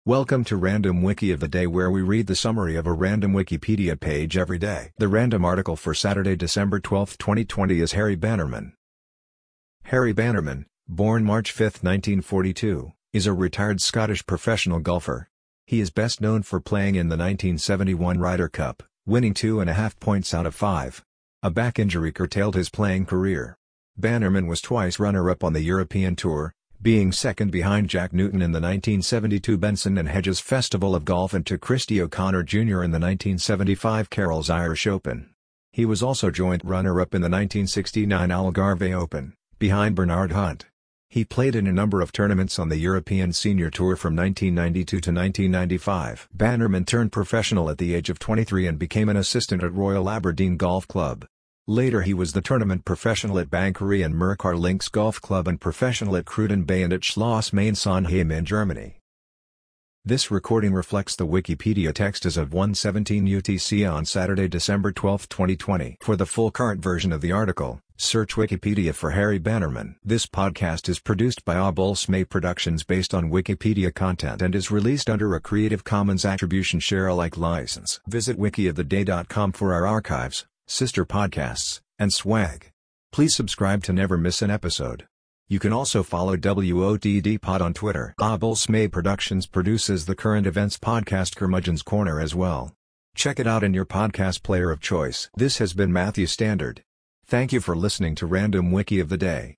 Welcome to Random Wiki of the Day, where we read the summary of a random Wikipedia page every day. The random article for Saturday, December 12, 2020 is Harry Bannerman. Harry Bannerman, born March 5, 1942, is a retired Scottish professional golfer. He is best known for playing in the 1971 Ryder Cup, winning 2.5 points out of 5. A back injury curtailed his playing career. Bannerman was twice runner-up on the European Tour, being second behind Jack Newton in the 1972 Benson and Hedges Festival of Golf and to Christy O'Connor Jr. in the 1975 Carroll's Irish Open. He was also joint runner-up in the 1969 Algarve Open, behind Bernard Hunt. He played in a number of tournaments on the European Senior Tour from 1992 to 1995. Bannerman turned professional at the age of 23 and became an assistant at Royal Aberdeen Golf Club. Later he was the tournament professional at Bankery and Mercar Links Golf Club and professional at Cruden Bay and at Schloss Main-Sonheim in Germany. This recording reflects the Wikipedia text as of 1:17 UTC on Saturday, December 12, 2020. For the full current version of the article, search Wikipedia for Harry Bannerman. This podcast is produced by Abol-Smay Productions based on Wikipedia content and is released under a Creative Commons Attribution Share-alike license. Visit wikioftheday.com for our archives, sister podcasts, and swag. Please subscribe to never miss an episode. You can also follow WOTD Pod on Twitter. Abol-Smay Productions produces the current events podcast Curmudgeon's Corner as well. Check it out in your podcast player of choice. This has been Matthew Standard. Thank you for listening to Random Wiki of the Day.